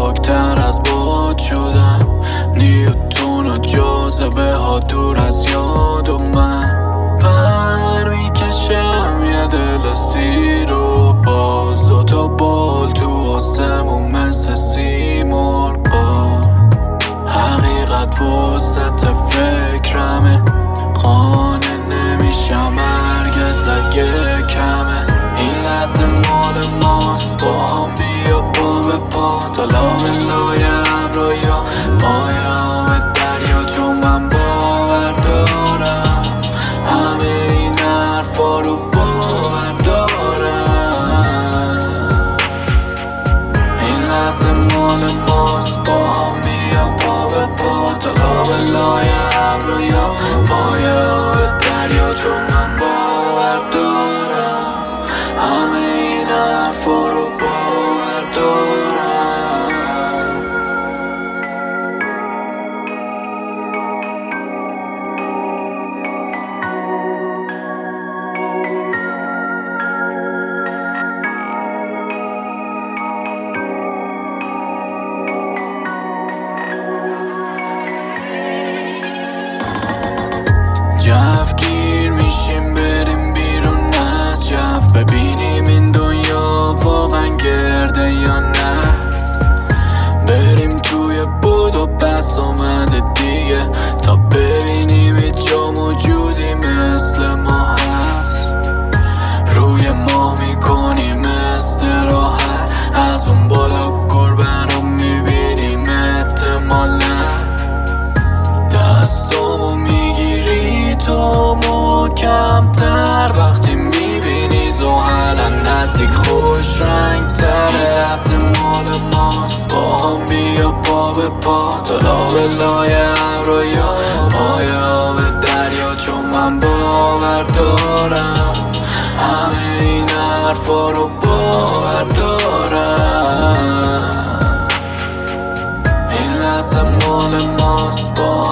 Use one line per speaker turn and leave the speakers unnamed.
پاکتر از باد شدم. نیوتون و جاذبه ها دور از یاد و من پر میکشم یه دل سیر و باز دوتا بال تو آسمون مثل سیمرغا. حقیقت وسط فکرمه، قانع نمیشم هرگز اگه کمه. این لحظه مال ماست، با هم بیا پا به پا تا لای ابرا یا پای آب دریا. چون من باور دارم همه این حرفا رو باور دارم. این لحظه مال ماست، با هم بیا پا به پا تا لای ابرا یا پای آب دریا. چون من باور دارم همه این حرفا رو باور دارم. جفگیر میشیم بریم بیرون از جف، ببینیم این دنیا واقعا گرده یا نه. بریم توی بود و بس آمده دیگه، تا ببینیم هیچ جا موجودی مثل ما هست. روی ما میکنیم استراحت، از اون بالا گربه رو میبینیم احتمالا. دستامو میگیری تو محکم‌تر، وقتی میبینی زحلا نزدیک خوش رنگ تره. از مال ماست، با هم بیا پا به پا تا لای ابرا یا پای آب دریا. چون من باور دارم همه این حرفا رو باور دارم. این لحظه مال ماست، با